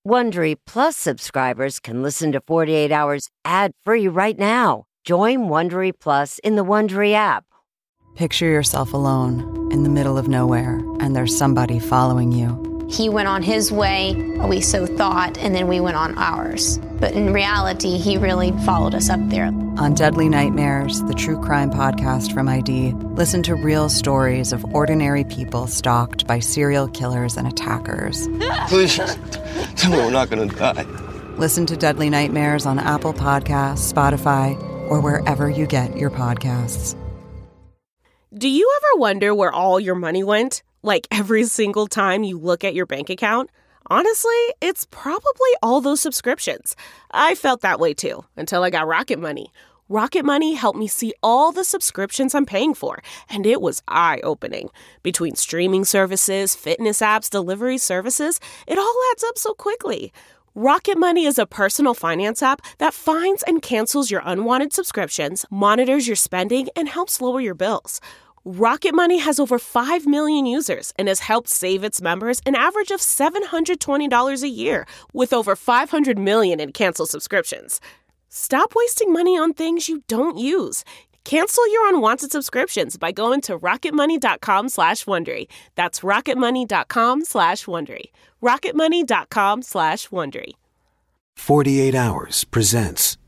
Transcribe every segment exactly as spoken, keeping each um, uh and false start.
Wondery Plus subscribers can listen to forty-eight hours ad-free right now. Join Wondery Plus in the Wondery app. Picture yourself alone in the middle of nowhere, and there's somebody following you. He went on his way, we so thought, and then we went on ours. But in reality, he really followed us up there. On Deadly Nightmares, the true crime podcast from I D, listen to real stories of ordinary people stalked by serial killers and attackers. Please, tell me we're not going to die. Listen to Deadly Nightmares on Apple Podcasts, Spotify, or wherever you get your podcasts. Do you ever wonder where all your money went? Like every single time you look at your bank account? Honestly, it's probably all those subscriptions. I felt that way too, until I got Rocket Money. Rocket Money helped me see all the subscriptions I'm paying for, and it was eye-opening. Between streaming services, fitness apps, delivery services, it all adds up so quickly. Rocket Money is a personal finance app that finds and cancels your unwanted subscriptions, monitors your spending, and helps lower your bills. Rocket Money has over five million users and has helped save its members an average of seven hundred twenty dollars a year, with over five hundred million in canceled subscriptions. Stop wasting money on things you don't use. Cancel your unwanted subscriptions by going to rocketmoney.com slash Wondery. That's rocketmoney.com slash Wondery. rocketmoney.com slash Wondery. forty-eight hours presents.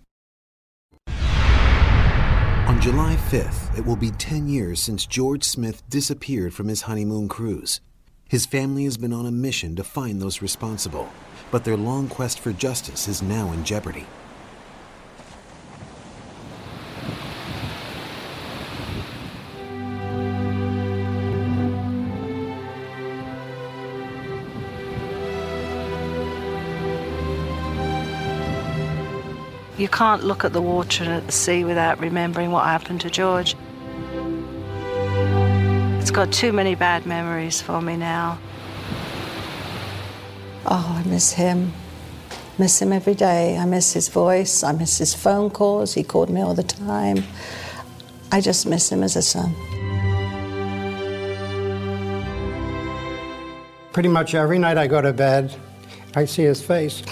On July fifth, it will be ten years since George Smith disappeared from his honeymoon cruise. His family has been on a mission to find those responsible, but their long quest for justice is now in jeopardy. You can't look at the water and at the sea without remembering what happened to George. It's got too many bad memories for me now. Oh, I miss him. Miss him every day. I miss his voice. I miss his phone calls. He called me all the time. I just miss him as a son. Pretty much every night I go to bed, I see his face.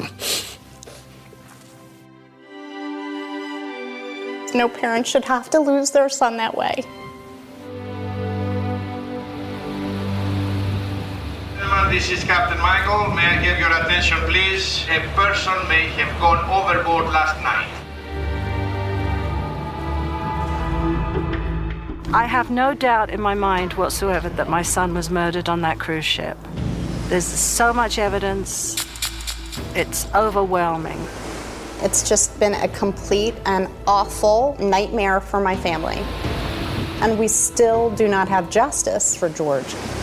No parent should have to lose their son that way. This is Captain Michael. May I get your attention, please? A person may have gone overboard last night. I have no doubt in my mind whatsoever that my son was murdered on that cruise ship. There's so much evidence. It's overwhelming. It's just been a complete and awful nightmare for my family. And we still do not have justice for George.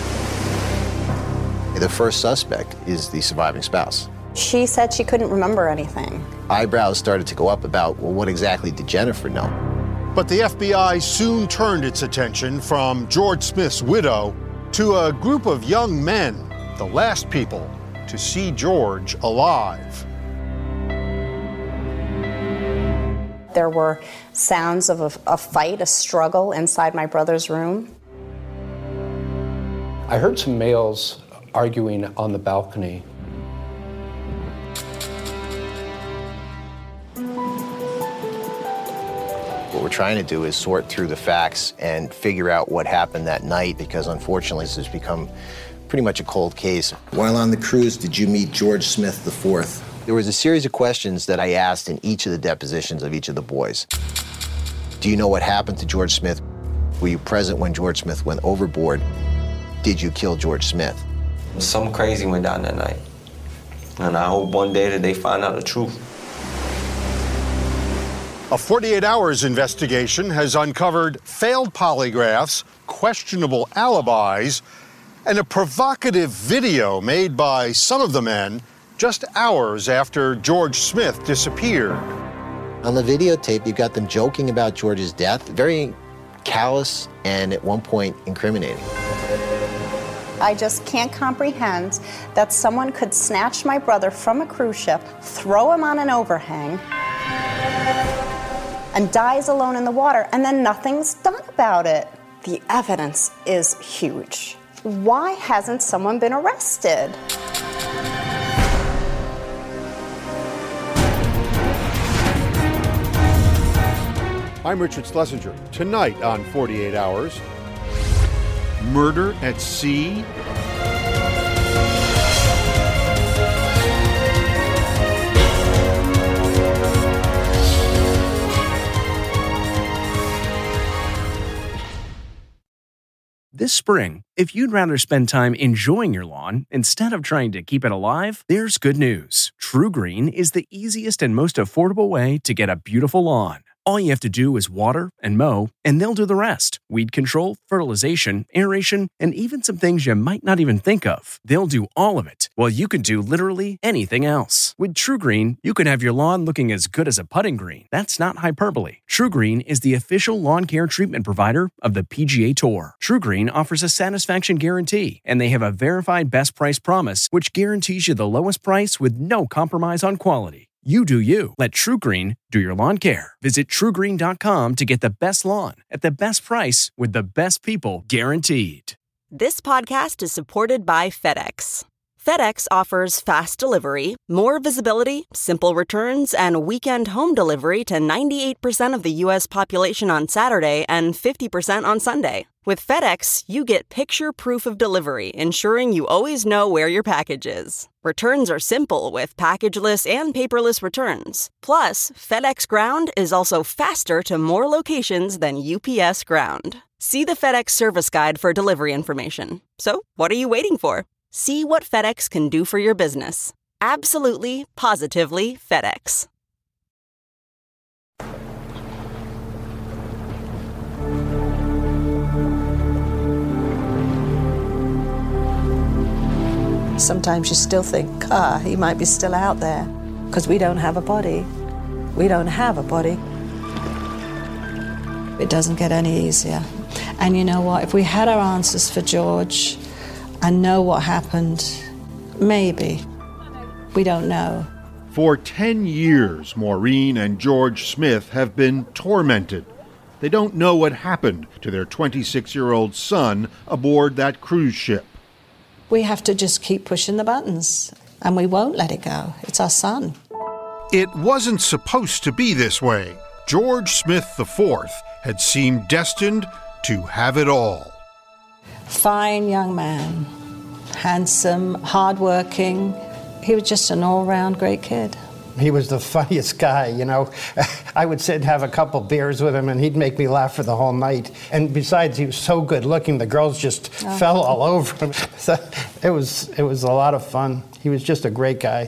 The first suspect is the surviving spouse. She said she couldn't remember anything. Eyebrows started to go up about, well, what exactly did Jennifer know? But the F B I soon turned its attention from George Smith's widow to a group of young men, the last people to see George alive. There were sounds of a, a fight, a struggle inside my brother's room. I heard some males arguing on the balcony. What we're trying to do is sort through the facts and figure out what happened that night, because unfortunately this has become pretty much a cold case. While on the cruise, did you meet George Smith the fourth? There was a series of questions that I asked in each of the depositions of each of the boys. Do you know what happened to George Smith? Were you present when George Smith went overboard? Did you kill George Smith? Something crazy went down that night. And I hope one day that they find out the truth. A forty-eight hours investigation has uncovered failed polygraphs, questionable alibis, and a provocative video made by some of the men just hours after George Smith disappeared. On the videotape, you've got them joking about George's death, very callous and at one point incriminating. I just can't comprehend that someone could snatch my brother from a cruise ship, throw him on an overhang, and dies alone in the water, and then nothing's done about it. The evidence is huge. Why hasn't someone been arrested? I'm Richard Schlesinger. Tonight on forty-eight hours, murder at sea? This spring, if you'd rather spend time enjoying your lawn instead of trying to keep it alive, there's good news. TruGreen is the easiest and most affordable way to get a beautiful lawn. All you have to do is water and mow, and they'll do the rest. Weed control, fertilization, aeration, and even some things you might not even think of. They'll do all of it, while you can do literally anything else. With TruGreen, you can have your lawn looking as good as a putting green. That's not hyperbole. TruGreen is the official lawn care treatment provider of the P G A Tour. TruGreen offers a satisfaction guarantee, and they have a verified best price promise, which guarantees you the lowest price with no compromise on quality. You do you. Let TruGreen do your lawn care. Visit True Green dot com to get the best lawn at the best price with the best people guaranteed. This podcast is supported by FedEx. FedEx offers fast delivery, more visibility, simple returns, and weekend home delivery to ninety-eight percent of the U S population on Saturday and fifty percent on Sunday. With FedEx, you get picture proof of delivery, ensuring you always know where your package is. Returns are simple with packageless and paperless returns. Plus, FedEx Ground is also faster to more locations than U P S Ground. See the FedEx service guide for delivery information. So, what are you waiting for? See what FedEx can do for your business. Absolutely, positively FedEx. Sometimes you still think, ah, he might be still out there, because we don't have a body. We don't have a body. It doesn't get any easier. And you know what? If we had our answers for George and know what happened, maybe. We don't know. For ten years, Maureen and George Smith have been tormented. They don't know what happened to their twenty-six-year-old son aboard that cruise ship. We have to just keep pushing the buttons, and we won't let it go. It's our son. It wasn't supposed to be this way. George Smith the fourth had seemed destined to have it all. Fine young man, handsome, hardworking. He was just an all-round great kid. He was the funniest guy, you know. I would sit and have a couple beers with him, and he'd make me laugh for the whole night. And besides, he was so good looking, the girls just oh. fell all over him. So it was, it was a lot of fun. He was just a great guy.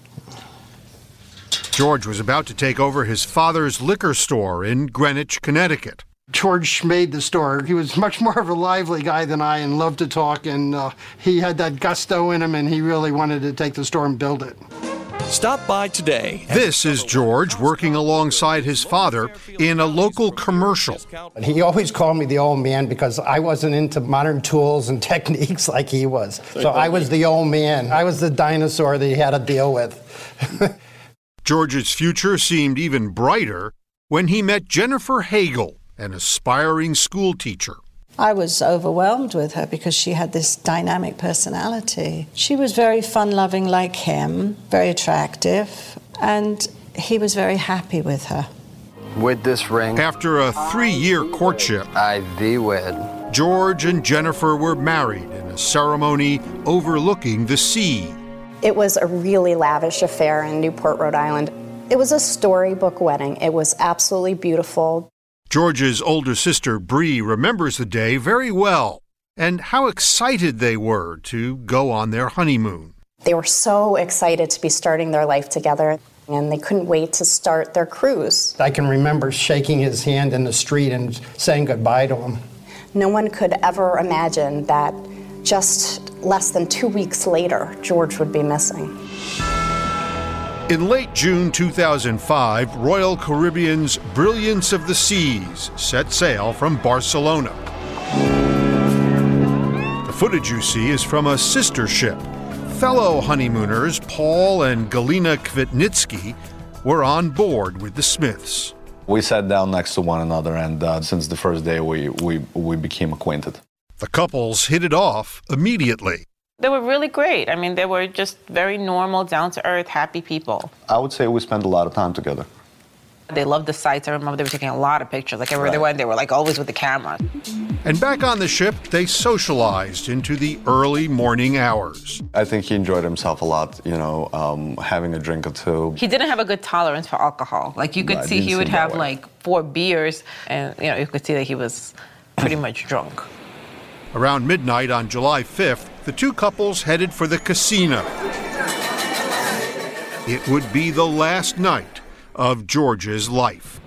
George was about to take over his father's liquor store in Greenwich, Connecticut. George made the store. He was much more of a lively guy than I and loved to talk, and uh, he had that gusto in him, and he really wanted to take the store and build it. Stop by today. This is George working alongside his father in a local commercial. He always called me the old man because I wasn't into modern tools and techniques like he was. So I was the old man. I was the dinosaur that he had to deal with. George's future seemed even brighter when he met Jennifer Hagel, an aspiring school teacher. I was overwhelmed with her because she had this dynamic personality. She was very fun-loving like him, very attractive, and he was very happy with her. With this ring, after a three-year courtship, I thee wed. George and Jennifer were married in a ceremony overlooking the sea. It was a really lavish affair in Newport, Rhode Island. It was a storybook wedding. It was absolutely beautiful. George's older sister, Bree, remembers the day very well and how excited they were to go on their honeymoon. They were so excited to be starting their life together, and they couldn't wait to start their cruise. I can remember shaking his hand in the street and saying goodbye to him. No one could ever imagine that just less than two weeks later, George would be missing. In late June two thousand five, Royal Caribbean's Brilliance of the Seas set sail from Barcelona. The footage you see is from a sister ship. Fellow honeymooners Paul and Galina Kvitnitsky were on board with the Smiths. We sat down next to one another, and uh, since the first day we, we, we became acquainted. The couples hit it off immediately. They were really great. I mean, they were just very normal, down-to-earth, happy people. I would say we spent a lot of time together. They loved the sights. I remember they were taking a lot of pictures. Like everywhere they went, they were like always with the camera. And back on the ship, they socialized into the early morning hours. I think he enjoyed himself a lot, you know, um, having a drink or two. He didn't have a good tolerance for alcohol. Like you could No, it see didn't he would seem that have way. like four beers and, you know, you could see that he was pretty much drunk. Around midnight on July fifth, the two couples headed for the casino. It would be the last night of George's life.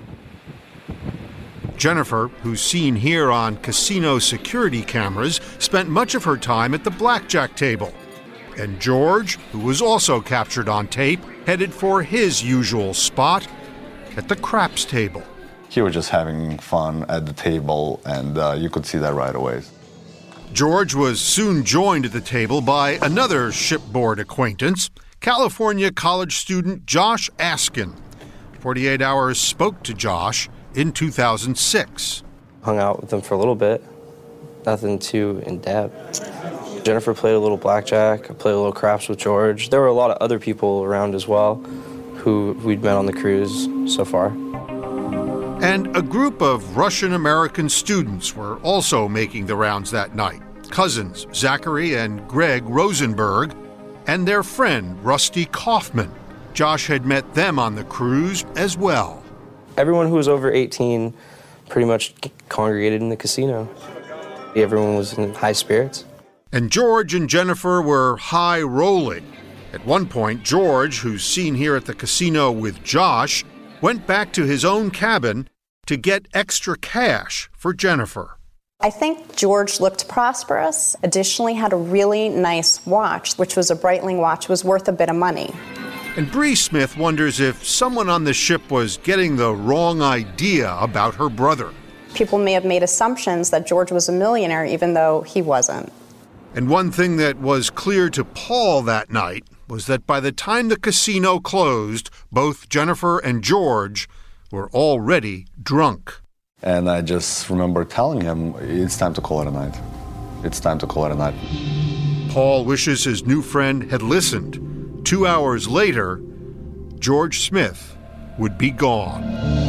Jennifer, who's seen here on casino security cameras, spent much of her time at the blackjack table. And George, who was also captured on tape, headed for his usual spot at the craps table. He was just having fun at the table, and uh, you could see that right away. George was soon joined at the table by another shipboard acquaintance, California college student Josh Askin. forty-eight hours spoke to Josh in two thousand six. Hung out with them for a little bit, nothing too in-depth. Jennifer played a little blackjack, I played a little craps with George. There were a lot of other people around as well who we'd met on the cruise so far. And a group of Russian-American students were also making the rounds that night. Cousins Zachary and Greg Rosenberg and their friend Rusty Kaufman. Josh had met them on the cruise as well. Everyone who was over eighteen pretty much congregated in the casino. Everyone was in high spirits. And George and Jennifer were high rolling. At one point, George, who's seen here at the casino with Josh, went back to his own cabin to get extra cash for Jennifer. I think George looked prosperous. Additionally, had a really nice watch, which was a Breitling watch, was worth a bit of money. And Bree Smith wonders if someone on the ship was getting the wrong idea about her brother. People may have made assumptions that George was a millionaire, even though he wasn't. And one thing that was clear to Paul that night was that by the time the casino closed, both Jennifer and George were already drunk. And I just remember telling him, it's time to call it a night. It's time to call it a night. Paul wishes his new friend had listened. Two hours later, George Smith would be gone.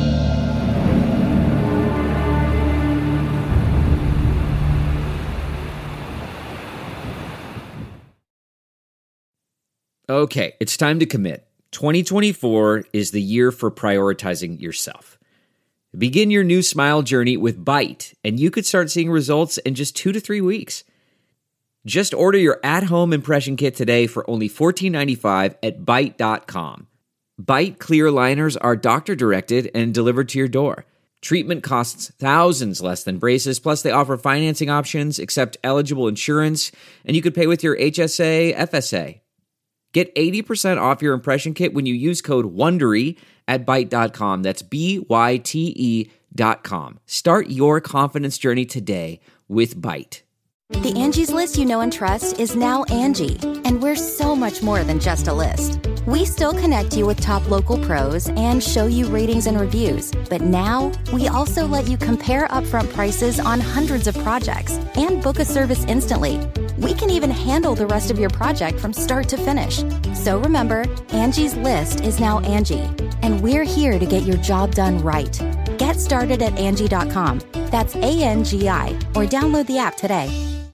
Okay, it's time to commit. twenty twenty-four is the year for prioritizing yourself. Begin your new smile journey with Byte, and you could start seeing results in just two to three weeks. Just order your at-home impression kit today for only fourteen ninety-five at byte dot com. Byte clear liners are doctor-directed and delivered to your door. Treatment costs thousands less than braces, plus they offer financing options, accept eligible insurance, and you could pay with your H S A, F S A. Get eighty percent off your impression kit when you use code WONDERY at byte dot com. That's B Y T E dot com. Start your confidence journey today with Byte. The Angie's List you know and trust is now Angie, and we're so much more than just a list. We still connect you with top local pros and show you ratings and reviews, but now we also let you compare upfront prices on hundreds of projects and book a service instantly. We can even handle the rest of your project from start to finish. So remember, Angie's List is now Angie, and we're here to get your job done right. Get started at Angie dot com. That's A N G I, or download the app today.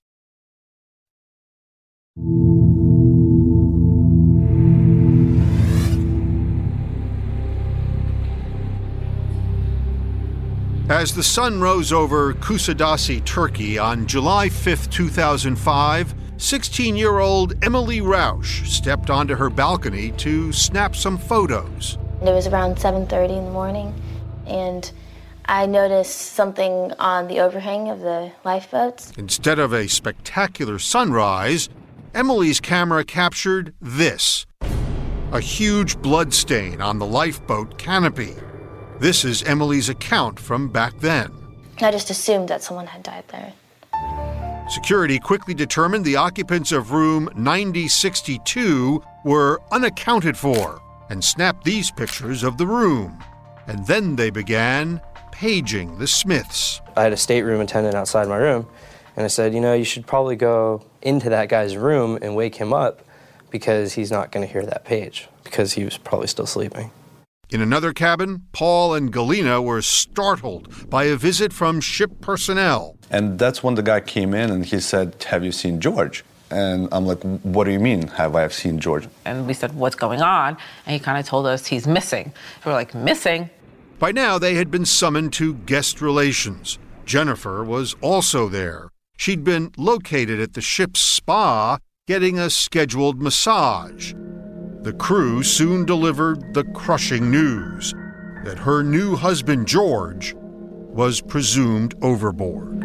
As the sun rose over Kusadasi, Turkey on July fifth, two thousand five, sixteen-year-old Emily Rausch stepped onto her balcony to snap some photos. It was around seven thirty in the morning, and I noticed something on the overhang of the lifeboats. Instead of a spectacular sunrise, Emily's camera captured this, a huge blood stain on the lifeboat canopy. This is Emily's account from back then. I just assumed that someone had died there. Security quickly determined the occupants of room ninety sixty-two were unaccounted for and snapped these pictures of the room. And then they began paging the Smiths. I had a stateroom attendant outside my room, and I said, you know, you should probably go into that guy's room and wake him up because he's not going to hear that page because he was probably still sleeping. In another cabin, Paul and Galina were startled by a visit from ship personnel. And that's when the guy came in and he said, "Have you seen George?" And I'm like, "What do you mean, have I seen George?" And we said, "What's going on?" And he kind of told us he's missing. We were like, "Missing?" By now, they had been summoned to guest relations. Jennifer was also there. She'd been located at the ship's spa, getting a scheduled massage. The crew soon delivered the crushing news that her new husband, George, was presumed overboard.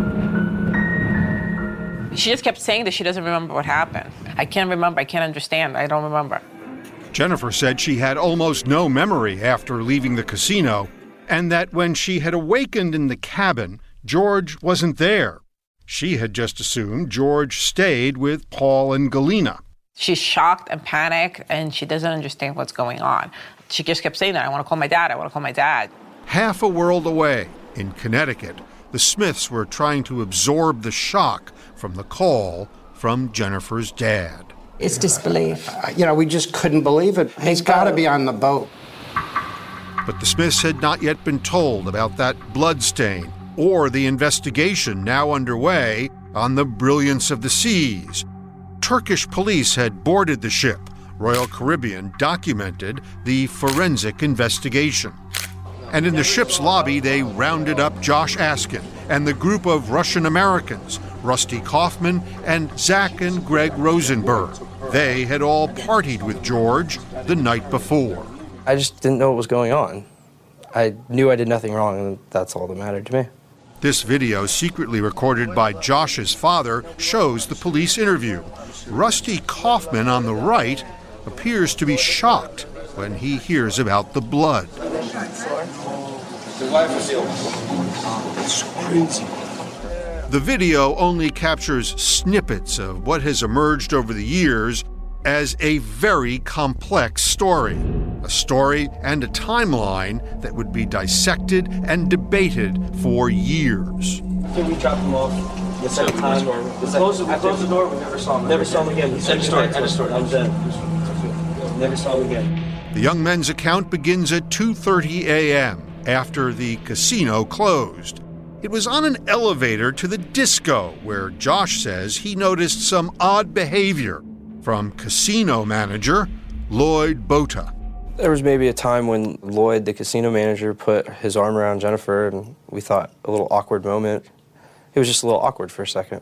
She just kept saying that she doesn't remember what happened. I can't remember, I can't understand, I don't remember. Jennifer said she had almost no memory after leaving the casino, and that when she had awakened in the cabin, George wasn't there. She had just assumed George stayed with Paul and Galina. She's shocked and panicked, and she doesn't understand what's going on. She just kept saying that, "I want to call my dad, I want to call my dad." Half a world away, in Connecticut, the Smiths were trying to absorb the shock from the call from Jennifer's dad. It's disbelief. Uh, you know, we just couldn't believe it. He's got to be on the boat. But the Smiths had not yet been told about that blood stain or the investigation now underway on the Brilliance of the Seas. Turkish police had boarded the ship. Royal Caribbean documented the forensic investigation. And in the ship's lobby, they rounded up Josh Askin and the group of Russian Americans, Rusty Kaufman and Zach and Greg Rosenberg. They had all partied with George the night before. I just didn't know what was going on. I knew I did nothing wrong, and that's all that mattered to me. This video, secretly recorded by Josh's father, shows the police interview. Rusty Kaufman on the right appears to be shocked when he hears about the blood. It's crazy. The video only captures snippets of what has emerged over the years as a very complex story. A story and a timeline that would be dissected and debated for years. Can we drop him off the second time? Or the second, close, we closed the door, we never saw him. Never saw him again. He said, story, end of story. I'm dead. Never saw him again. The young men's account begins at two thirty a.m. after the casino closed. It was on an elevator to the disco where Josh says he noticed some odd behavior from casino manager Lloyd Bota. There was maybe a time when Lloyd, the casino manager, put his arm around Jennifer, and we thought a little awkward moment. It was just a little awkward for a second.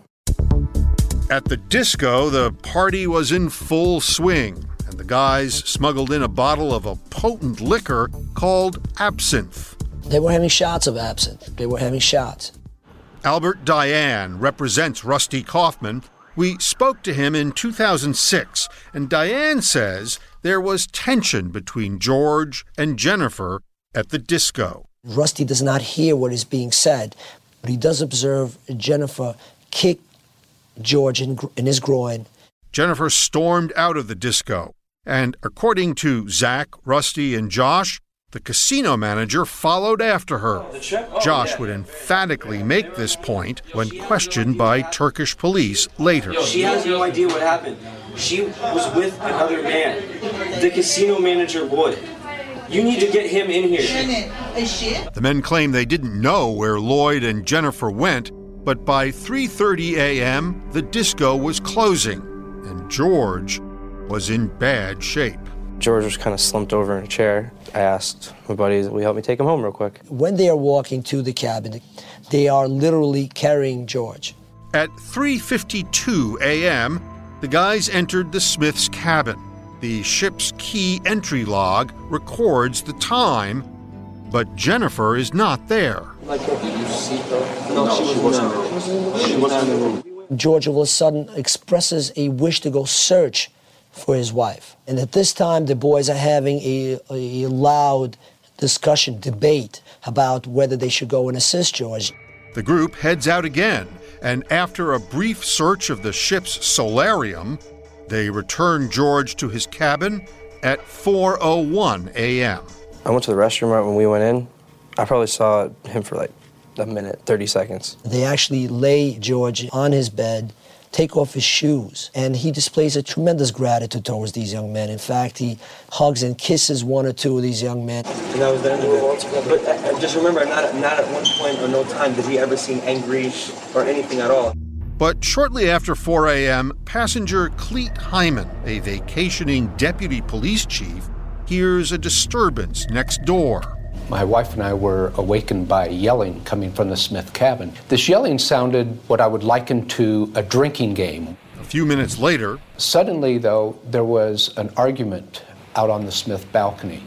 At the disco, the party was in full swing, and the guys smuggled in a bottle of a potent liquor called absinthe. They were having shots of absinthe. They were having shots. Albert Diane represents Rusty Kaufman. We spoke to him in two thousand six, and Diane says there was tension between George and Jennifer at the disco. Rusty does not hear what is being said, but he does observe Jennifer kick George in, in his groin. Jennifer stormed out of the disco, and according to Zach, Rusty, and Josh, the casino manager followed after her. Josh would emphatically make this point when questioned by Turkish police later. She has no idea what happened. She was with another man, the casino manager Lloyd. You need to get him in here. The men claim they didn't know where Lloyd and Jennifer went, but by three thirty a.m., the disco was closing, and George was in bad shape. George was kind of slumped over in a chair. I asked my buddies, will you help me take him home real quick? When they are walking to the cabin, they are literally carrying George. At three fifty-two a.m., the guys entered the Smiths' cabin. The ship's key entry log records the time, but Jennifer is not there. Like, did you see her? No, no she wasn't there. She wasn't in the room. George all of a sudden expresses a wish to go search for his wife. And at this time, the boys are having a, a loud discussion, debate about whether they should go and assist George. The group heads out again, and after a brief search of the ship's solarium, they return George to his cabin at four oh one a.m. I went to the restroom right when we went in. I probably saw him for like a minute, thirty seconds. They actually lay George on his bed, and they start to take off his shoes. And he displays a tremendous gratitude towards these young men. In fact, he hugs and kisses one or two of these young men. And that was the end of it. But uh, just remember, not, not at one point or no time did he ever seem angry or anything at all. But shortly after four a.m., passenger Cleet Hyman, a vacationing deputy police chief, hears a disturbance next door. My wife and I were awakened by yelling coming from the Smith cabin. This yelling sounded what I would liken to a drinking game. A few minutes later, suddenly, though, there was an argument out on the Smith balcony.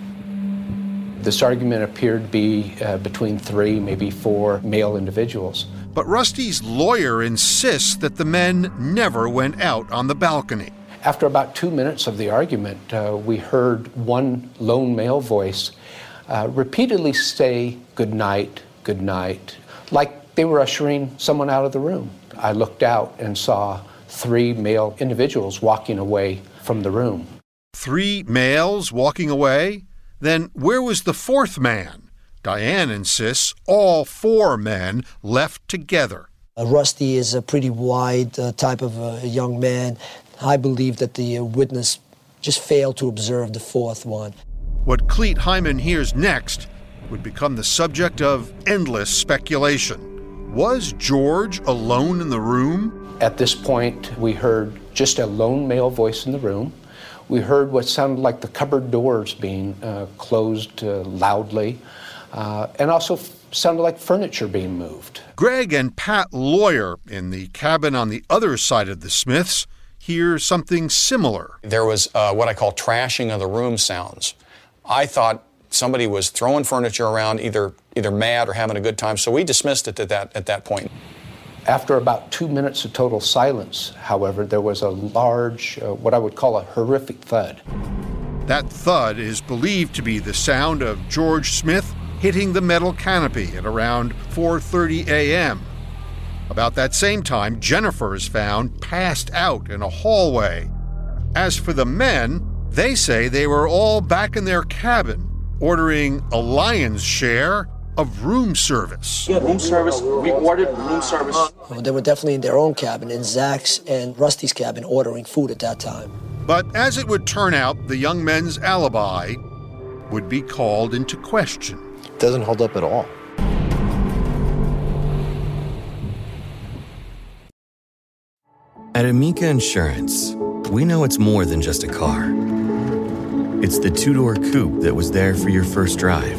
This argument appeared to be uh, between three, maybe four male individuals. But Rusty's lawyer insists that the men never went out on the balcony. After about two minutes of the argument, uh, we heard one lone male voice uh, repeatedly say, "Good night, good night," like they were ushering someone out of the room. I looked out and saw three male individuals walking away from the room. Three males walking away? Then where was the fourth man? Diane insists all four men left together. Uh, Rusty is a pretty wide uh, type of uh, young man. I believe that the uh, witness just failed to observe the fourth one. What Cleet Hyman hears next would become the subject of endless speculation. Was George alone in the room? At this point, we heard just a lone male voice in the room. We heard what sounded like the cupboard doors being uh, closed uh, loudly. Uh, and also f- sounded like furniture being moved. Greg and Pat Lawyer, in the cabin on the other side of the Smiths, hear something similar. There was uh, what I call trashing of the room sounds. I thought somebody was throwing furniture around, either either mad or having a good time, so we dismissed it at that, at that point. After about two minutes of total silence, however, there was a large, uh, what I would call a horrific thud. That thud is believed to be the sound of George Smith hitting the metal canopy at around four thirty a.m. About that same time, Jennifer is found passed out in a hallway. As for the men, they say they were all back in their cabin, ordering a lion's share of room service. Yeah, room service. We ordered room service. Well, they were definitely in their own cabin, in Zach's and Rusty's cabin, ordering food at that time. But as it would turn out, the young men's alibi would be called into question. Doesn't hold up at all. At Amica Insurance, we know it's more than just a car. It's the two-door coupe that was there for your first drive,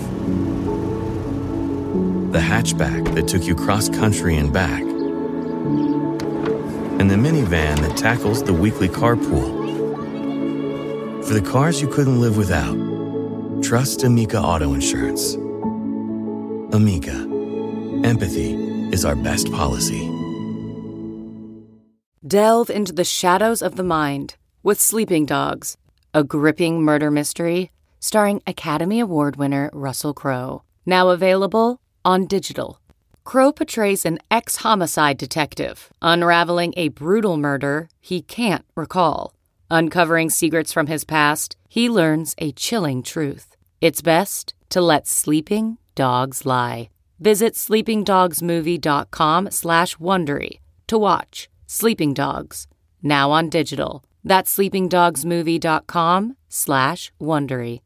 the hatchback that took you cross-country and back, and the minivan that tackles the weekly carpool. For the cars you couldn't live without, trust Amica Auto Insurance. Amica. Empathy is our best policy. Delve into the shadows of the mind with Sleeping Dogs, a gripping murder mystery starring Academy Award winner Russell Crowe. Now available on digital. Crowe portrays an ex-homicide detective unraveling a brutal murder he can't recall. Uncovering secrets from his past, he learns a chilling truth. It's best to let sleeping dogs lie. Visit sleepingdogsmovie.com slash Wondery to watch Sleeping Dogs, now on digital. That's sleepingdogsmovie.com slash Wondery.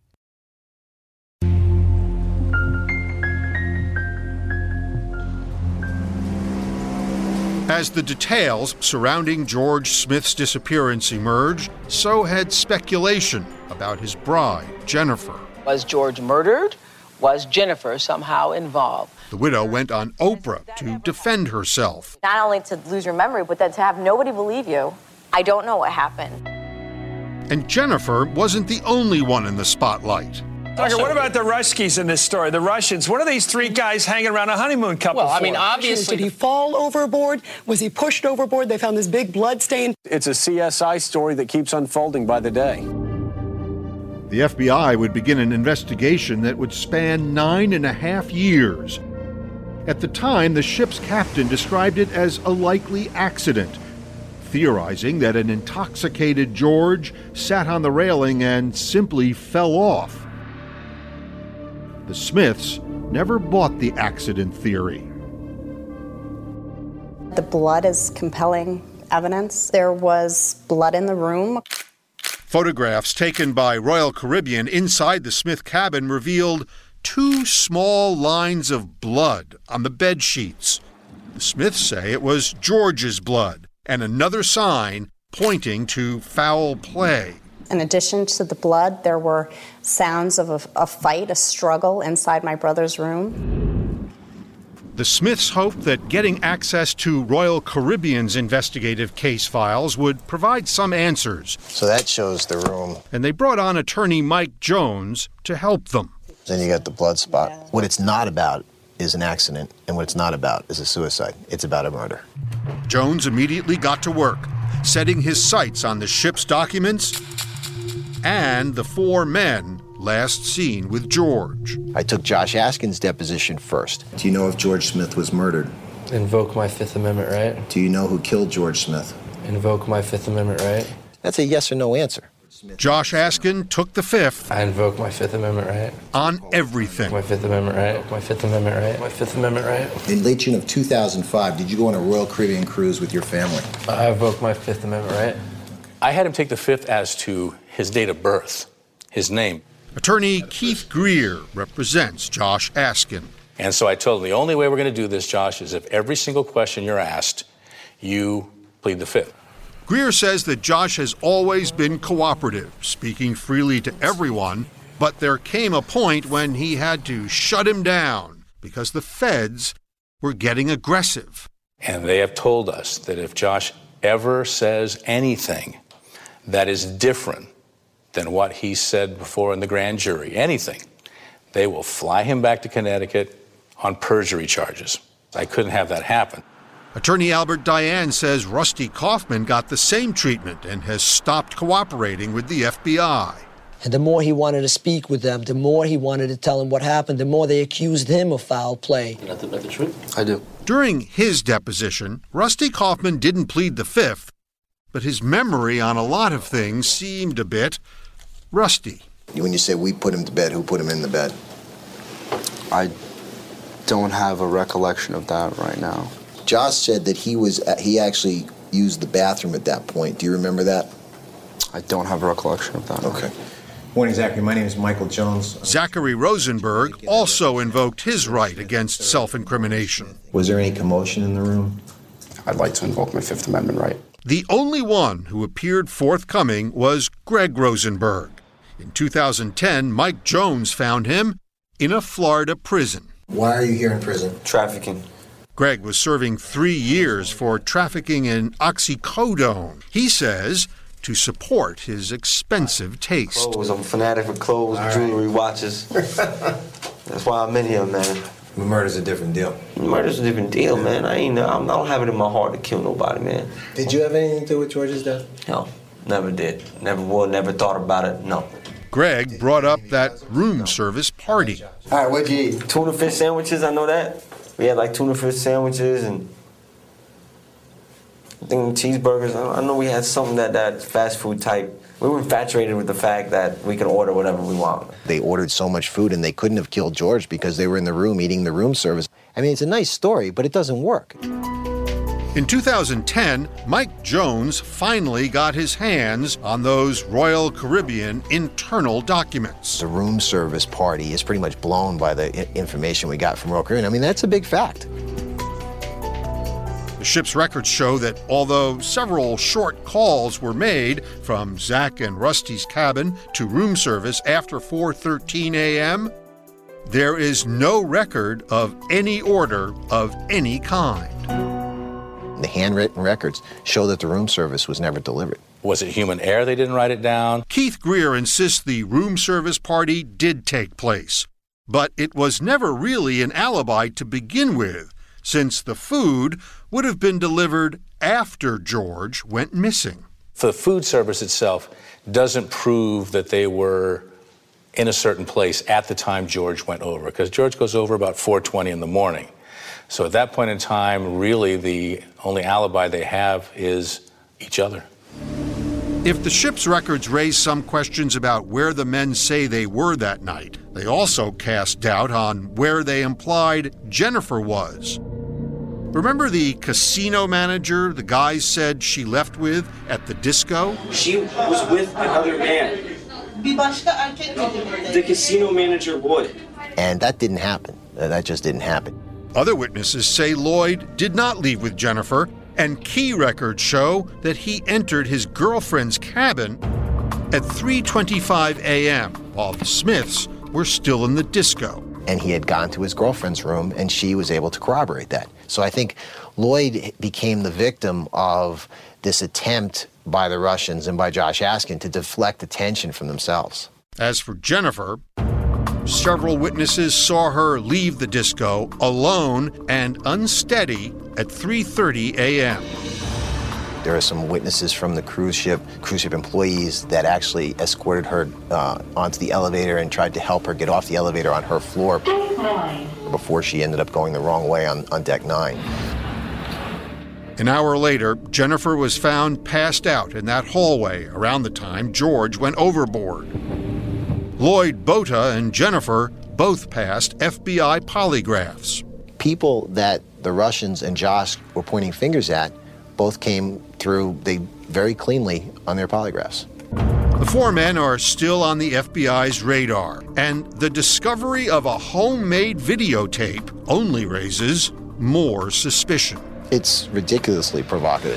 As the details surrounding George Smith's disappearance emerged, so had speculation about his bride, Jennifer. Was George murdered? Was Jennifer somehow involved? The widow went on Oprah to defend herself. Not only to lose your memory, but then to have nobody believe you. I don't know what happened. And Jennifer wasn't the only one in the spotlight. Tucker, what about the Ruskies in this story, the Russians? What are these three guys hanging around a honeymoon couple Well, I for? mean, obviously... Did he fall overboard? Was he pushed overboard? They found this big blood stain. It's a C S I story that keeps unfolding by the day. The F B I would begin an investigation that would span nine and a half years. At the time, the ship's captain described it as a likely accident, theorizing that an intoxicated George sat on the railing and simply fell off. The Smiths never bought the accident theory. The blood is compelling evidence. There was blood in the room. Photographs taken by Royal Caribbean inside the Smith cabin revealed two small lines of blood on the bed sheets. The Smiths say it was George's blood, and another sign pointing to foul play. In addition to the blood, there were sounds of a, a fight, a struggle inside my brother's room. The Smiths hoped that getting access to Royal Caribbean's investigative case files would provide some answers. So that shows the room. And they brought on attorney Mike Jones to help them. Then you got the blood spot. Yeah. What it's not about is an accident, and what it's not about is a suicide. It's about a murder. Jones immediately got to work, setting his sights on the ship's documents and the four men last seen with George. I took Josh Askin's deposition first. Do you know if George Smith was murdered? Invoke my Fifth Amendment right. Do you know who killed George Smith? Invoke my Fifth Amendment right. That's a yes or no answer. Josh Askin took the fifth. I invoke my Fifth Amendment right. On everything. My Fifth Amendment right. My Fifth Amendment right. My Fifth Amendment right. In late June of two thousand five, did you go on a Royal Caribbean cruise with your family? I invoke my Fifth Amendment right. I had him take the fifth as to his date of birth, his name. Attorney Keith Greer represents Josh Askin. And so I told him the only way we're going to do this, Josh, is if every single question you're asked, you plead the fifth. Greer says that Josh has always been cooperative, speaking freely to everyone, but there came a point when he had to shut him down because the feds were getting aggressive. And they have told us that if Josh ever says anything that is different than what he said before in the grand jury, anything, they will fly him back to Connecticut on perjury charges. I couldn't have that happen. Attorney Albert Diane says Rusty Kaufman got the same treatment and has stopped cooperating with the F B I. And the more he wanted to speak with them, the more he wanted to tell them what happened, the more they accused him of foul play. That's the, that's the truth? I do. During his deposition, Rusty Kaufman didn't plead the fifth, but his memory on a lot of things seemed a bit rusty. When you say we put him to bed, who put him in the bed? I don't have a recollection of that right now. Josh said that he was he actually used the bathroom at that point. Do you remember that? I don't have a recollection of that. Okay. Morning, Zachary. My name is Michael Jones. Zachary Rosenberg also invoked his right against self-incrimination. Was there any commotion in the room? I'd like to invoke my Fifth Amendment right. The only one who appeared forthcoming was Greg Rosenberg. In two thousand ten, Mike Jones found him in a Florida prison. Why are you here in prison? Trafficking. Greg was serving three years for trafficking in oxycodone. He says to support his expensive taste. Clothes. I'm a fanatic for clothes, All jewelry, right. watches. That's why I'm in here, man. Murder's a different deal. Murder's a different deal, man. I ain't. I don't have it in my heart to kill nobody, man. Did you have anything to do with George's death? No, never did. Never would. Never thought about it. No. Greg brought up that room service party. All right, what'd you eat? Tuna fish sandwiches. I know that. We had like tuna fish sandwiches and I think cheeseburgers. I know we had something that that fast food type. We were infatuated with the fact that we can order whatever we want. They ordered so much food and they couldn't have killed George because they were in the room eating the room service. I mean, it's a nice story, but it doesn't work. In two thousand ten, Mike Jones finally got his hands on those Royal Caribbean internal documents. The room service party is pretty much blown by the information we got from Royal Caribbean. I mean, that's a big fact. The ship's records show that although several short calls were made from Zach and Rusty's cabin to room service after four thirteen a m, there is no record of any order of any kind. The handwritten records show that the room service was never delivered. Was it human error they didn't write it down? Keith Greer insists the room service party did take place, but it was never really an alibi to begin with, since the food would have been delivered after George went missing. The food service itself doesn't prove that they were in a certain place at the time George went over, because George goes over about four twenty in the morning. So at that point in time, really the only alibi they have is each other. If the ship's records raise some questions about where the men say they were that night, they also cast doubt on where they implied Jennifer was. Remember the casino manager the guys said she left with at the disco? She was with another man. The casino manager, Lloyd. And that didn't happen. That just didn't happen. Other witnesses say Lloyd did not leave with Jennifer, and key records show that he entered his girlfriend's cabin at three twenty-five a.m. while the Smiths were still in the disco. And he had gone to his girlfriend's room, and she was able to corroborate that. So I think Lloyd became the victim of this attempt by the Russians and by Josh Askin to deflect attention from themselves. As for Jennifer, several witnesses saw her leave the disco alone and unsteady at three thirty a.m. There are some witnesses from the cruise ship, cruise ship employees that actually escorted her uh, onto the elevator and tried to help her get off the elevator on her floor before she ended up going the wrong way on, on deck nine. An hour later, Jennifer was found passed out in that hallway around the time George went overboard. Lloyd Bota and Jennifer both passed F B I polygraphs. People that the Russians and Josh were pointing fingers at both came through they very cleanly on their polygraphs. The four men are still on the F B I's radar, and the discovery of a homemade videotape only raises more suspicion. It's ridiculously provocative.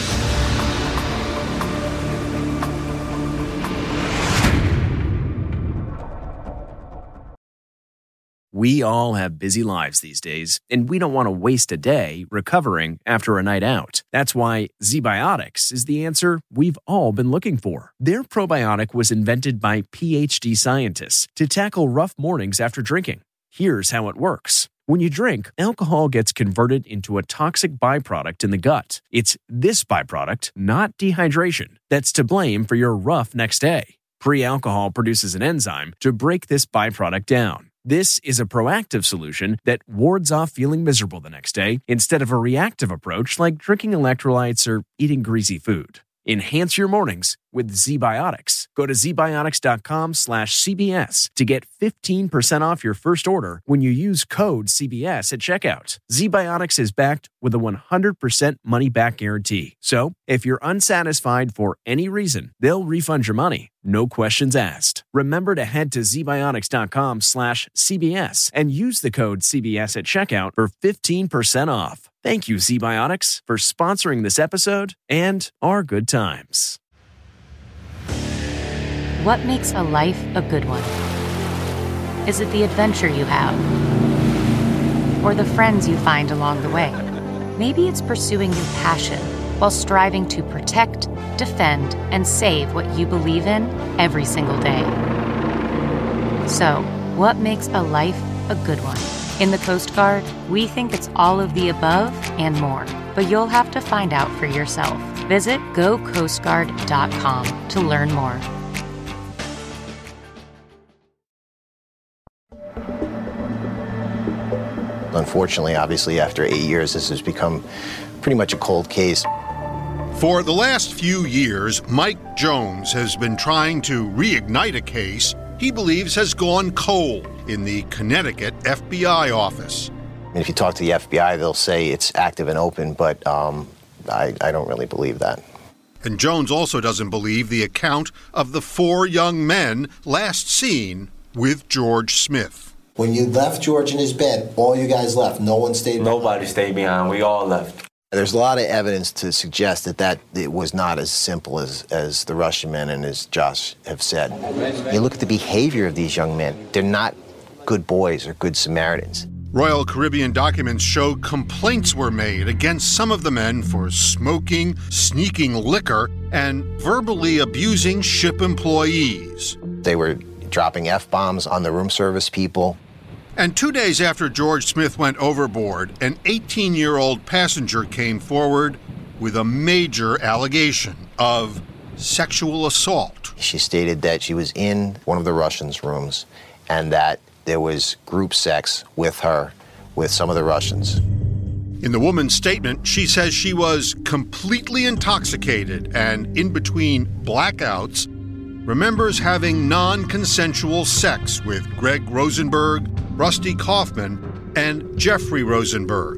We all have busy lives these days, and we don't want to waste a day recovering after a night out. That's why ZBiotics is the answer we've all been looking for. Their probiotic was invented by P H D scientists to tackle rough mornings after drinking. Here's how it works. When you drink, alcohol gets converted into a toxic byproduct in the gut. It's this byproduct, not dehydration, that's to blame for your rough next day. Pre-alcohol produces an enzyme to break this byproduct down. This is a proactive solution that wards off feeling miserable the next day instead of a reactive approach like drinking electrolytes or eating greasy food. Enhance your mornings with ZBiotics. Go to zbiotics.com slash CBS to get fifteen percent off your first order when you use code C B S at checkout. ZBiotics is backed with a one hundred percent money-back guarantee. So, if you're unsatisfied for any reason, they'll refund your money. No questions asked. Remember to head to zbiotics.com slash CBS and use the code C B S at checkout for fifteen percent off. Thank you, ZBiotics, for sponsoring this episode and our good times. What makes a life a good one? Is it the adventure you have? Or the friends you find along the way? Maybe it's pursuing your passion while striving to protect, defend, and save what you believe in every single day. So, what makes a life a good one? In the Coast Guard, we think it's all of the above and more, but you'll have to find out for yourself. Visit go coast guard dot com to learn more. Unfortunately, obviously, after eight years, this has become pretty much a cold case. For the last few years, Mike Jones has been trying to reignite a case he believes has gone cold in the Connecticut F B I office. And if you talk to the F B I, they'll say it's active and open, but um, I, I don't really believe that. And Jones also doesn't believe the account of the four young men last seen with George Smith. When you left George in his bed, all you guys left. No one stayed behind. Nobody stayed behind. We all left. There's a lot of evidence to suggest that, that it was not as simple as, as the Russian men and as Josh have said. You look at the behavior of these young men. They're not good boys or good Samaritans. Royal Caribbean documents show complaints were made against some of the men for smoking, sneaking liquor, and verbally abusing ship employees. They were dropping F-bombs on the room service people. And two days after George Smith went overboard, an eighteen-year-old passenger came forward with a major allegation of sexual assault. She stated that she was in one of the Russians' rooms and that there was group sex with her, with some of the Russians. In the woman's statement, she says she was completely intoxicated and in between blackouts, remembers having non-consensual sex with Greg Rosenberg, Rusty Kaufman, and Jeffrey Rosenberg.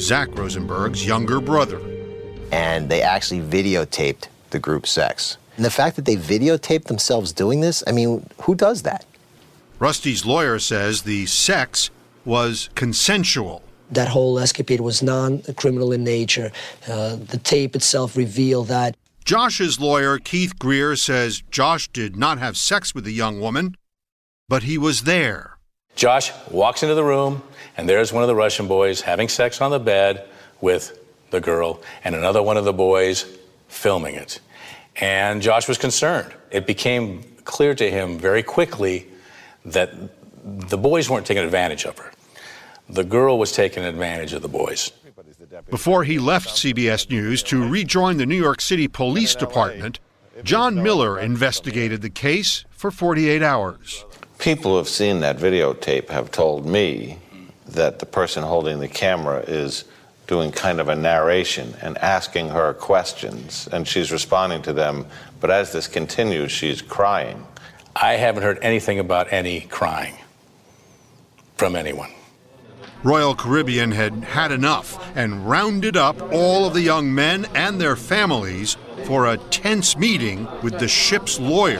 Zach Rosenberg's younger brother. And they actually videotaped the group sex. And the fact that they videotaped themselves doing this, I mean, who does that? Rusty's lawyer says the sex was consensual. That whole escapade was non-criminal in nature. Uh, the tape itself revealed that. Josh's lawyer, Keith Greer, says Josh did not have sex with the young woman, but he was there. Josh walks into the room, and there's one of the Russian boys having sex on the bed with the girl, and another one of the boys filming it. And Josh was concerned. It became clear to him very quickly that the boys weren't taking advantage of her. The girl was taking advantage of the boys. Before he left C B S News to rejoin the New York City Police Department, John Miller investigated the case for forty-eight hours. People who have seen that videotape have told me that the person holding the camera is doing kind of a narration and asking her questions, and she's responding to them, but as this continues, she's crying. I haven't heard anything about any crying from anyone. Royal Caribbean had had enough and rounded up all of the young men and their families for a tense meeting with the ship's lawyer.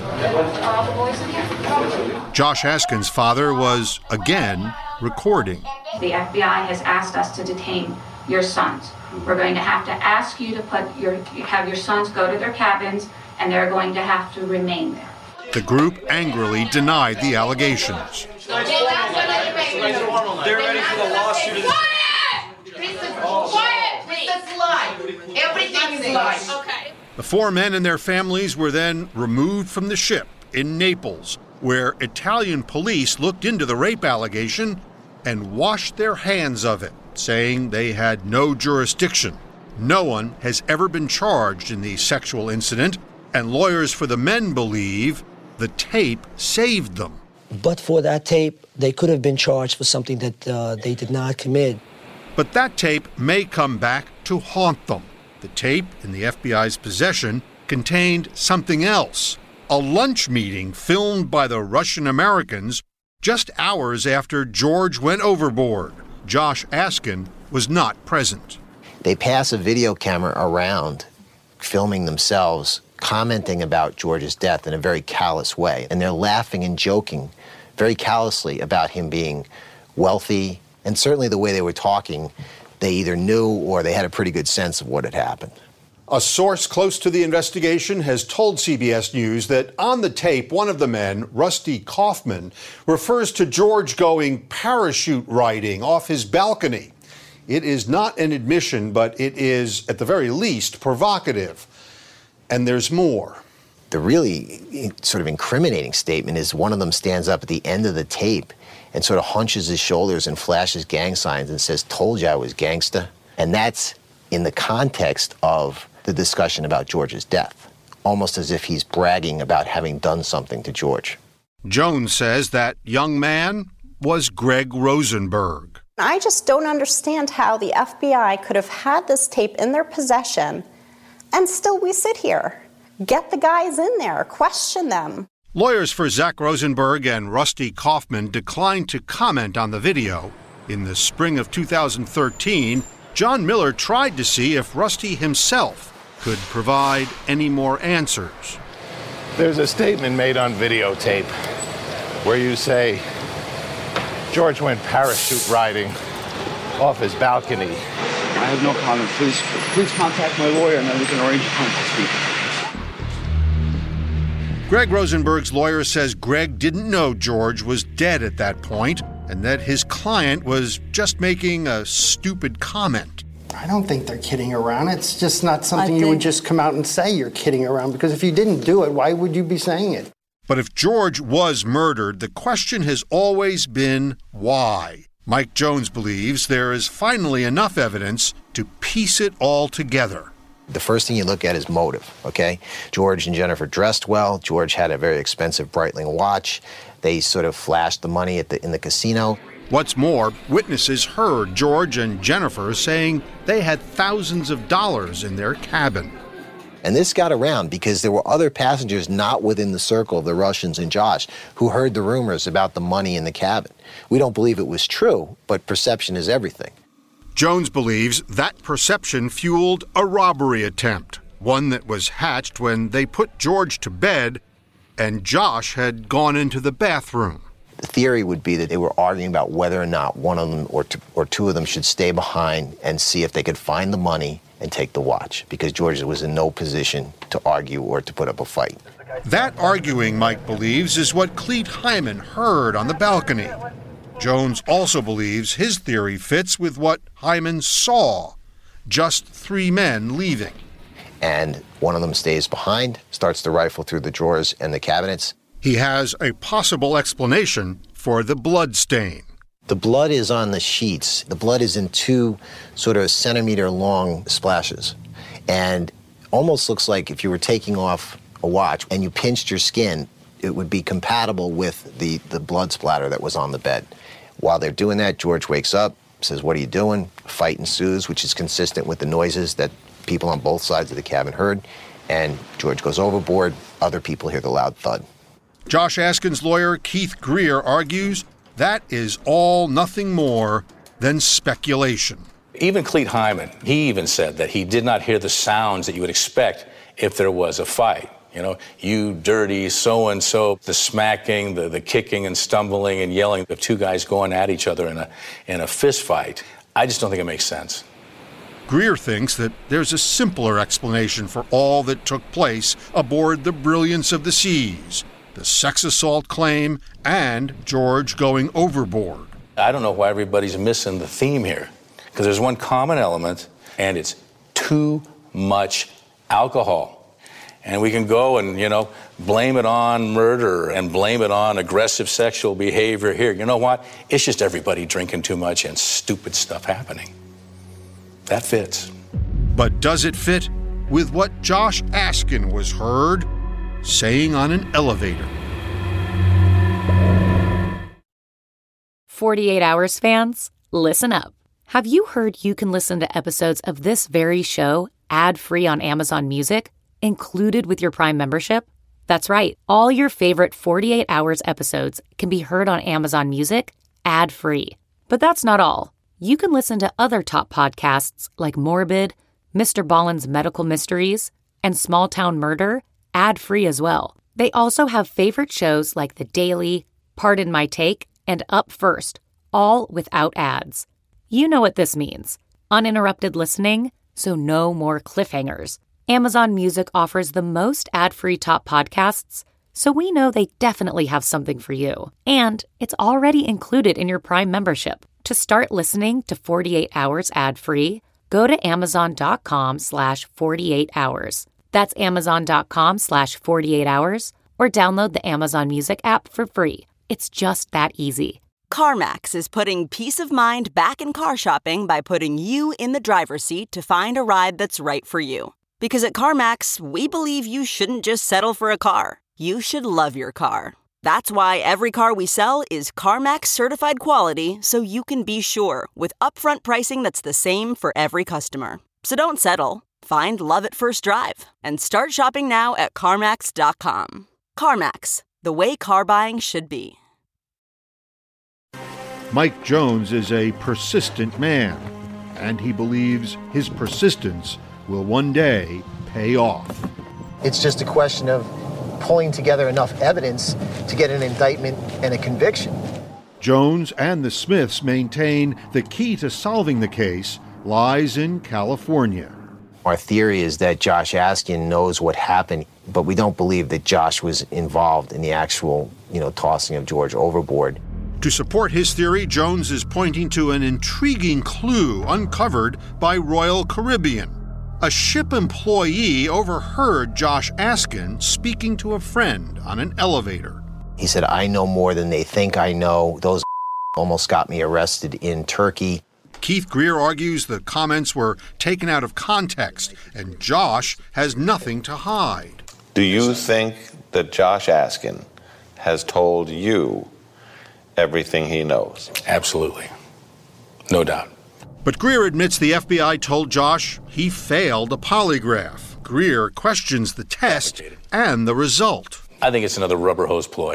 Josh Askin's father was, again, recording. The F B I has asked us to detain your sons. We're going to have to ask you to put your, have your sons go to their cabins, and they're going to have to remain there. The group angrily denied the allegations. They're ready for the lawsuit. Quiet! It's a lie. Everything is lies. Okay. The four men and their families were then removed from the ship in Naples, where Italian police looked into the rape allegation and washed their hands of it, saying they had no jurisdiction. No one has ever been charged in the sexual incident, and lawyers for the men believe the tape saved them. But for that tape, they could have been charged for something that uh, they did not commit. But that tape may come back to haunt them. The tape in the F B I's possession contained something else, a lunch meeting filmed by the Russian Americans just hours after George went overboard. Josh Askin was not present. They pass a video camera around, filming themselves, commenting about George's death in a very callous way. And they're laughing and joking very callously about him being wealthy. And certainly the way they were talking, they either knew or they had a pretty good sense of what had happened. A source close to the investigation has told C B S News that on the tape, one of the men, Rusty Kaufman, refers to George going parachute riding off his balcony. It is not an admission, but it is, at the very least, provocative. And there's more. The really sort of incriminating statement is one of them stands up at the end of the tape and sort of hunches his shoulders and flashes gang signs and says, "Told you I was gangsta." And that's in the context of the discussion about George's death, almost as if he's bragging about having done something to George. Jones says that young man was Greg Rosenberg. I just don't understand how the F B I could have had this tape in their possession and still we sit here. Get the guys in there, question them. Lawyers for Zach Rosenberg and Rusty Kaufman declined to comment on the video. In the spring of two thousand thirteen, John Miller tried to see if Rusty himself could provide any more answers. There's a statement made on videotape where you say George went parachute riding off his balcony. I have no comment. Please, please contact my lawyer and then we can arrange a time to speak. Greg Rosenberg's lawyer says Greg didn't know George was dead at that point and that his client was just making a stupid comment. I don't think they're kidding around. It's just not something I you would think- just come out and say you're kidding around, because if you didn't do it, why would you be saying it? But if George was murdered, the question has always been why. Mike Jones believes there is finally enough evidence to piece it all together. The first thing you look at is motive, okay? George and Jennifer dressed well. George had a very expensive Breitling watch. They sort of flashed the money at the, in the casino. What's more, witnesses heard George and Jennifer saying they had thousands of dollars in their cabin. And this got around because there were other passengers not within the circle of the Russians and Josh who heard the rumors about the money in the cabin. We don't believe it was true, but perception is everything. Jones believes that perception fueled a robbery attempt, one that was hatched when they put George to bed and Josh had gone into the bathroom. The theory would be that they were arguing about whether or not one of them or two, or two of them should stay behind and see if they could find the money and take the watch, because George was in no position to argue or to put up a fight. That arguing, Mike believes, is what Clete Hyman heard on the balcony. Jones also believes his theory fits with what Hyman saw, just three men leaving. And one of them stays behind, starts to rifle through the drawers and the cabinets. He has a possible explanation for the blood stain. The blood is on the sheets. The blood is in two sort of centimeter long splashes. And almost looks like if you were taking off a watch and you pinched your skin, it would be compatible with the, the blood splatter that was on the bed. While they're doing that, George wakes up, says, "What are you doing?" A fight ensues, which is consistent with the noises that people on both sides of the cabin heard. And George goes overboard. Other people hear the loud thud. Josh Askin's lawyer, Keith Greer, argues that is all nothing more than speculation. Even Clete Hyman, he even said that he did not hear the sounds that you would expect if there was a fight. You know, you dirty so-and-so, the smacking, the, the kicking and stumbling and yelling of two guys going at each other in a, in a fist fight. I just don't think it makes sense. Greer thinks that there's a simpler explanation for all that took place aboard the Brilliance of the Seas, the sex assault claim, and George going overboard. I don't know why everybody's missing the theme here, because there's one common element, and it's too much alcohol. And we can go and, you know, blame it on murder and blame it on aggressive sexual behavior here. You know what? It's just everybody drinking too much and stupid stuff happening. That fits. But does it fit with what Josh Askin was heard saying on an elevator? forty-eight hours fans, listen up. Have you heard you can listen to episodes of this very show ad-free on Amazon Music, included with your Prime membership? That's right. All your favorite forty-eight hours episodes can be heard on Amazon Music ad-free. But that's not all. You can listen to other top podcasts like Morbid, Mister Ballen's Medical Mysteries, and Small Town Murder ad-free as well. They also have favorite shows like The Daily, Pardon My Take, and Up First, all without ads. You know what this means. Uninterrupted listening, so no more cliffhangers. Amazon Music offers the most ad-free top podcasts, so we know they definitely have something for you. And it's already included in your Prime membership. To start listening to forty-eight hours ad-free, go to amazon.com slash 48 hours. That's amazon.com slash 48 hours, or download the Amazon Music app for free. It's just that easy. CarMax is putting peace of mind back in car shopping by putting you in the driver's seat to find a ride that's right for you. Because at CarMax, we believe you shouldn't just settle for a car. You should love your car. That's why every car we sell is CarMax certified quality, so you can be sure with upfront pricing that's the same for every customer. So don't settle. Find love at first drive and start shopping now at CarMax dot com. CarMax, the way car buying should be. Mike Jones is a persistent man, and he believes his persistence will one day pay off. It's just a question of pulling together enough evidence to get an indictment and a conviction. Jones and the Smiths maintain the key to solving the case lies in California. Our theory is that Josh Askin knows what happened, but we don't believe that Josh was involved in the actual, you know, tossing of George overboard. To support his theory, Jones is pointing to an intriguing clue uncovered by Royal Caribbean. A ship employee overheard Josh Askin speaking to a friend on an elevator. He said, "I know more than they think I know. Those almost got me arrested in Turkey." Keith Greer argues the comments were taken out of context, and Josh has nothing to hide. Do you think that Josh Askin has told you everything he knows? Absolutely. No doubt. But Greer admits the F B I told Josh he failed a polygraph. Greer questions the test and the result. I think it's another rubber hose ploy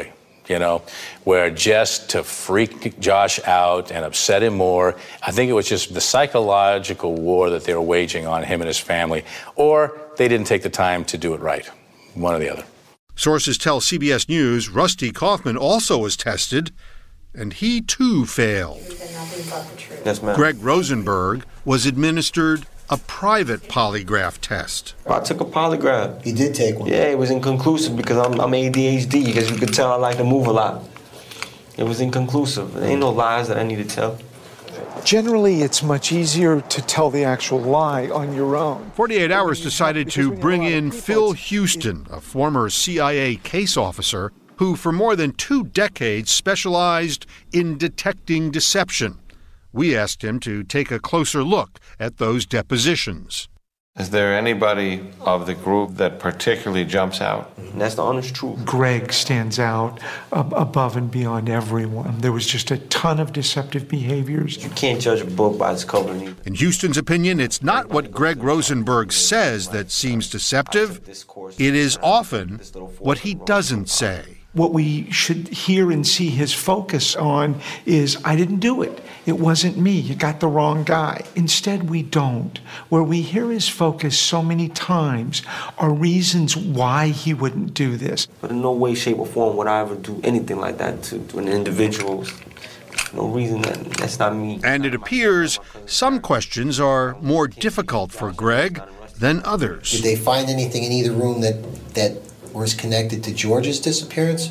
you know, where just to freak Josh out and upset him more, I think it was just the psychological war that they were waging on him and his family, or they didn't take the time to do it right, one or the other. Sources tell C B S News Rusty Kaufman also was tested, and he too failed. Yes, ma'am. Greg Rosenberg was administered a private polygraph test. I took a polygraph. He did take one. Yeah, it was inconclusive because I'm, I'm A D H D, because you could tell I like to move a lot. It was inconclusive. There ain't no lies that I need to tell. Generally, it's much easier to tell the actual lie on your own. forty-eight hours decided to bring in Phil Houston, a former C I A case officer who for more than two decades specialized in detecting deception. We asked him to take a closer look at those depositions. Is there anybody of the group that particularly jumps out? That's the honest truth. Greg stands out ab- above and beyond everyone. There was just a ton of deceptive behaviors. You can't judge a book by its cover. In Houston's opinion, it's not what Greg Rosenberg says that seems deceptive. It is often what he doesn't say. What we should hear and see his focus on is, I didn't do it. It wasn't me. You got the wrong guy. Instead, we don't. Where we hear his focus so many times are reasons why he wouldn't do this. But in no way, shape, or form would I ever do anything like that to, to an individual. No reason that that's not me. And it appears some questions are more difficult for Greg than others. Did they find anything in either room that that was connected to George's disappearance?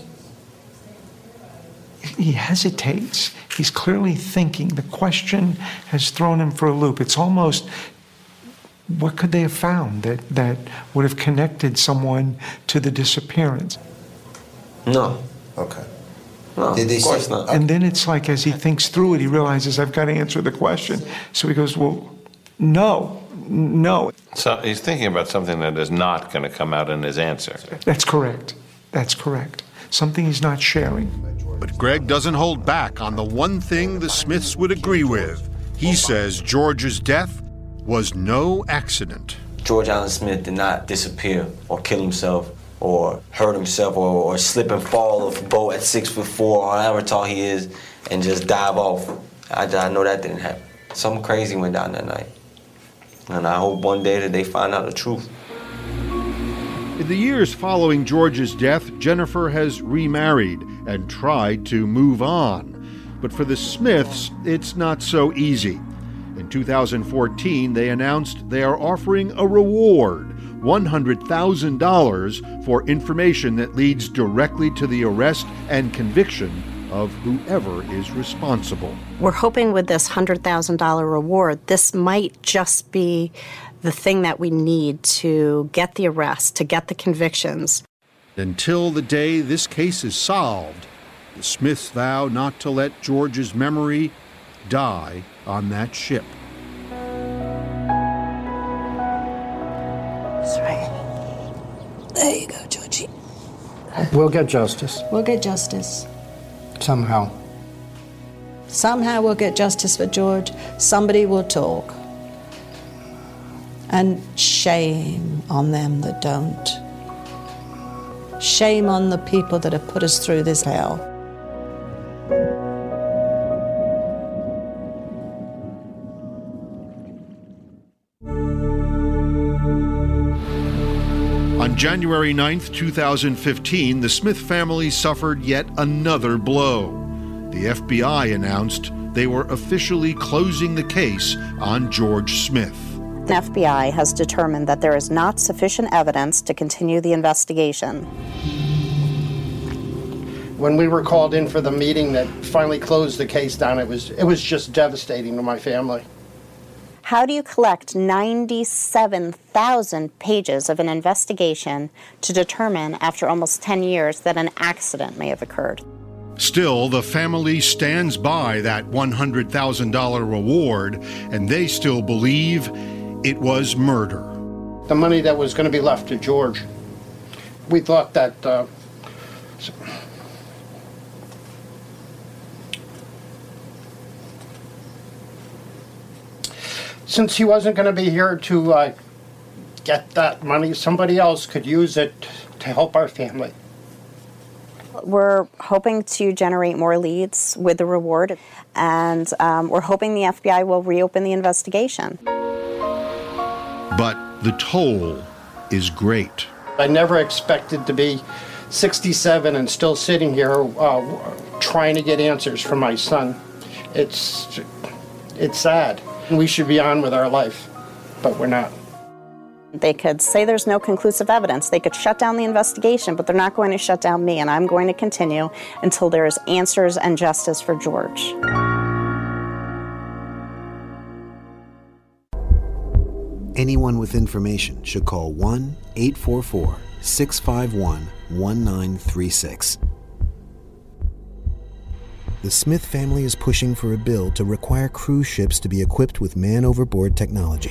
He hesitates. He's clearly thinking. The question has thrown him for a loop. It's almost, what could they have found that, that would have connected someone to the disappearance? No. Okay. No, Did they of course say, not. And then it's like, as he thinks through it, he realizes, I've got to answer the question. So he goes, well, no, no. So he's thinking about something that is not going to come out in his answer. That's correct. That's correct. Something he's not sharing. But Greg doesn't hold back on the one thing the Smiths would agree with. He says George's death was no accident. George Allen Smith did not disappear or kill himself or hurt himself or, or slip and fall off a boat at six foot four or however tall he is and just dive off. I, I know that didn't happen. Something crazy went down that night. And I hope one day that they find out the truth. In the years following George's death, Jennifer has remarried and tried to move on. But for the Smiths, it's not so easy. In two thousand fourteen, they announced they are offering a reward, one hundred thousand dollars, for information that leads directly to the arrest and conviction of whoever is responsible. We're hoping with this one hundred thousand dollars reward, this might just be the thing that we need to get the arrest, to get the convictions. Until the day this case is solved, the Smiths vow not to let George's memory die on that ship. That's right. There you go, Georgie. We'll get justice. We'll get justice. Somehow. Somehow we'll get justice for George. Somebody will talk. And shame on them that don't. Shame on the people that have put us through this hell. On January ninth, two thousand fifteen, the Smith family suffered yet another blow. The F B I announced they were officially closing the case on George Smith. The F B I has determined that there is not sufficient evidence to continue the investigation. When we were called in for the meeting that finally closed the case down, it was it was just devastating to my family. How do you collect ninety-seven thousand pages of an investigation to determine, after almost ten years, that an accident may have occurred? Still, the family stands by that one hundred thousand dollars reward, and they still believe it was murder. The money that was going to be left to George, we thought that uh, since he wasn't going to be here to uh, get that money, somebody else could use it to help our family. We're hoping to generate more leads with the reward, and um, we're hoping the F B I will reopen the investigation. But the toll is great. I never expected to be sixty-seven and still sitting here uh, trying to get answers from my son. It's, it's sad. We should be on with our life, but we're not. They could say there's no conclusive evidence. They could shut down the investigation, but they're not going to shut down me, and I'm going to continue until there is answers and justice for George. Anyone with information should call one eight four four, six five one, one nine three six. The Smith family is pushing for a bill to require cruise ships to be equipped with man-overboard technology.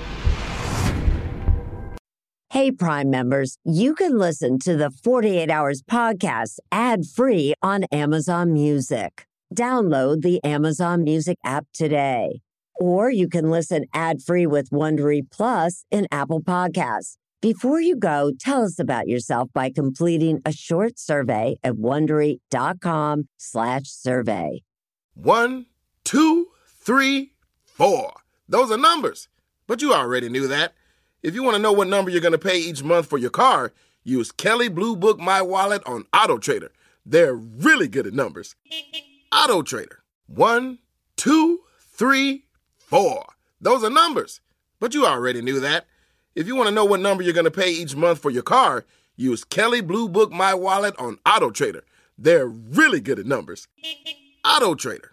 Hey, Prime members, you can listen to the forty-eight hours podcast ad-free on Amazon Music. Download the Amazon Music app today. Or you can listen ad-free with Wondery Plus in Apple Podcasts. Before you go, tell us about yourself by completing a short survey at Wondery.com slash survey. One, two, three, four. Those are numbers, but you already knew that. If you want to know what number you're going to pay each month for your car, use Kelley Blue Book My Wallet on AutoTrader. They're really good at numbers. AutoTrader. One, two, three, four. Those are numbers, but you already knew that. If you want to know what number you're going to pay each month for your car, use Kelley Blue Book My Wallet on AutoTrader. They're really good at numbers. AutoTrader.